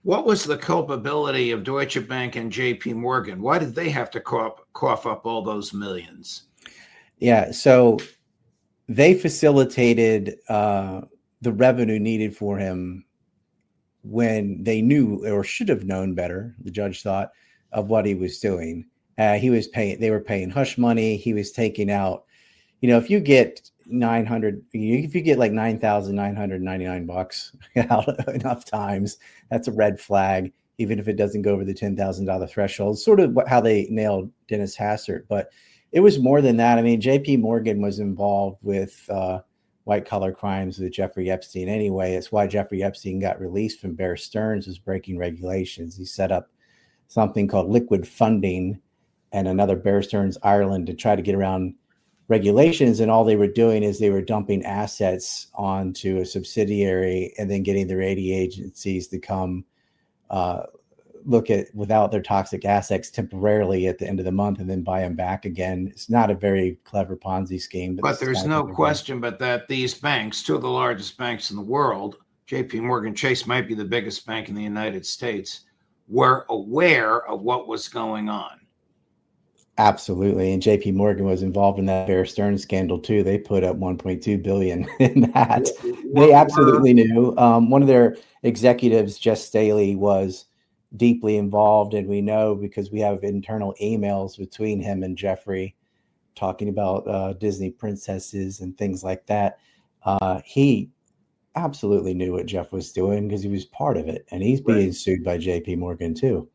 What was the culpability of Deutsche Bank and JP Morgan? Why did they have to cough up all those millions? Yeah, so they facilitated the revenue needed for him when they knew or should have known better, the judge thought, of what he was doing. They were paying hush money. He was taking out, if you get 900, if you get like $9,999 out enough times, that's a red flag, even if it doesn't go over the $10,000 threshold. Sort of how they nailed Dennis Hastert. But it was more than that. I mean, JP Morgan was involved with white collar crimes with Jeffrey Epstein anyway. It's why Jeffrey Epstein got released from Bear Stearns, was breaking regulations. He set up something called liquid funding and another Bear Stearns Ireland to try to get around regulations. And all they were doing is they were dumping assets onto a subsidiary and then getting the rating agencies to come look at without their toxic assets temporarily at the end of the month and then buy them back again. It's not a very clever Ponzi scheme. But there's no question but that these banks, two of the largest banks in the world, JP Morgan Chase might be the biggest bank in the United States, were aware of what was going on. Absolutely. And JP Morgan was involved in that Bear Stearns scandal too. They put up $1.2 billion in that. They absolutely knew. One of their executives, Jess Staley, was deeply involved. And we know because we have internal emails between him and Jeffrey talking about Disney princesses and things like that. He absolutely knew what Jeff was doing because he was part of it. And he's being sued by JP Morgan too.